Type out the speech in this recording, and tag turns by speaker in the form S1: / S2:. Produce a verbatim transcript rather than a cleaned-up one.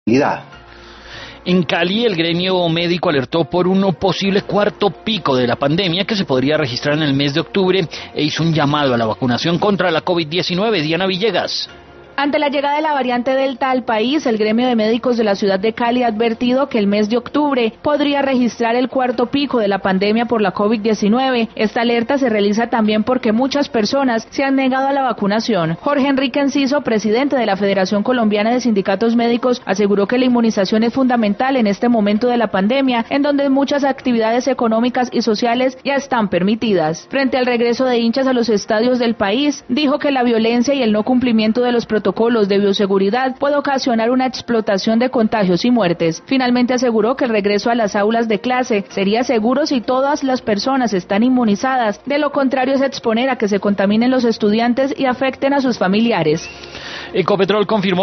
S1: En Cali, el gremio médico alertó por un posible cuarto pico de la pandemia que se podría registrar en el mes de octubre e hizo un llamado a la vacunación contra la COVID diecinueve. Diana Villegas.
S2: Ante la llegada de la variante Delta al país, el gremio de médicos de la ciudad de Cali ha advertido que el mes de octubre podría registrar el cuarto pico de la pandemia por la COVID diecinueve. Esta alerta se realiza también porque muchas personas se han negado a la vacunación. Jorge Enrique Enciso, presidente de la Federación Colombiana de Sindicatos Médicos, aseguró que la inmunización es fundamental en este momento de la pandemia, en donde muchas actividades económicas y sociales ya están permitidas. Frente al regreso de hinchas a los estadios del país, dijo que la violencia y el no cumplimiento de los protocolos de bioseguridad puede ocasionar una explotación de contagios y muertes. Finalmente aseguró que el regreso a las aulas de clase sería seguro si todas las personas están inmunizadas. De lo contrario es exponer a que se contaminen los estudiantes y afecten a sus familiares.
S1: Ecopetrol confirmó